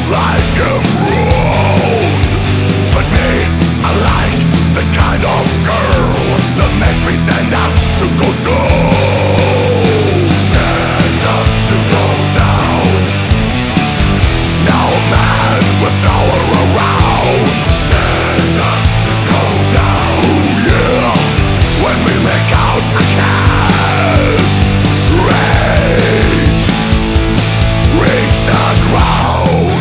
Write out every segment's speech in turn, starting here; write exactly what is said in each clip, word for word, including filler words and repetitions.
like a road. But me, I like the kind of girl that makes me stand up to go down. Stand up to go down. Now a man will throw her around. Stand up to go down. Ooh yeah, when we make out I can't rage, reach the ground.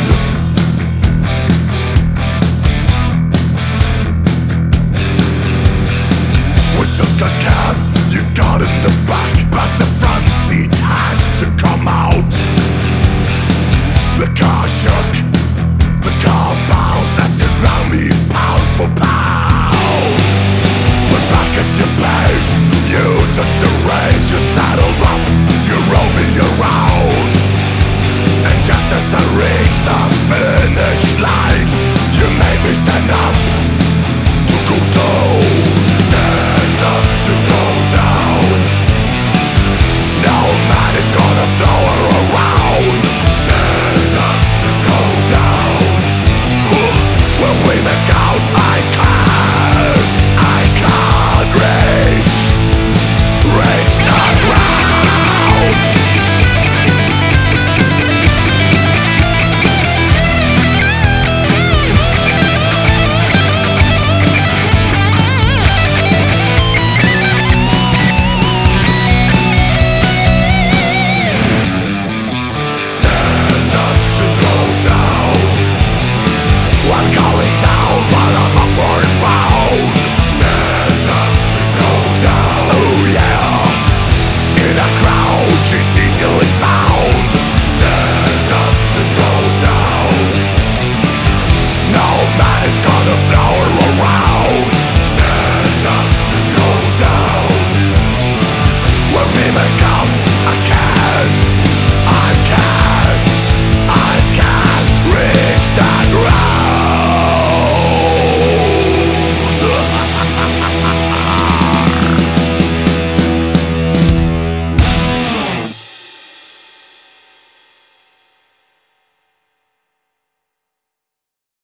We took a cab, you got in the back, but the front seat had to come out. The car shook, the car bounced as it round me pound for pound. But back at your place, you took the race, you saddled up, you rode me around. And just as I reached the finish line, you made me stand up to go down. Stand up to go down. Now a man is gonna throw her around. Stand up to go down. When we make out I can't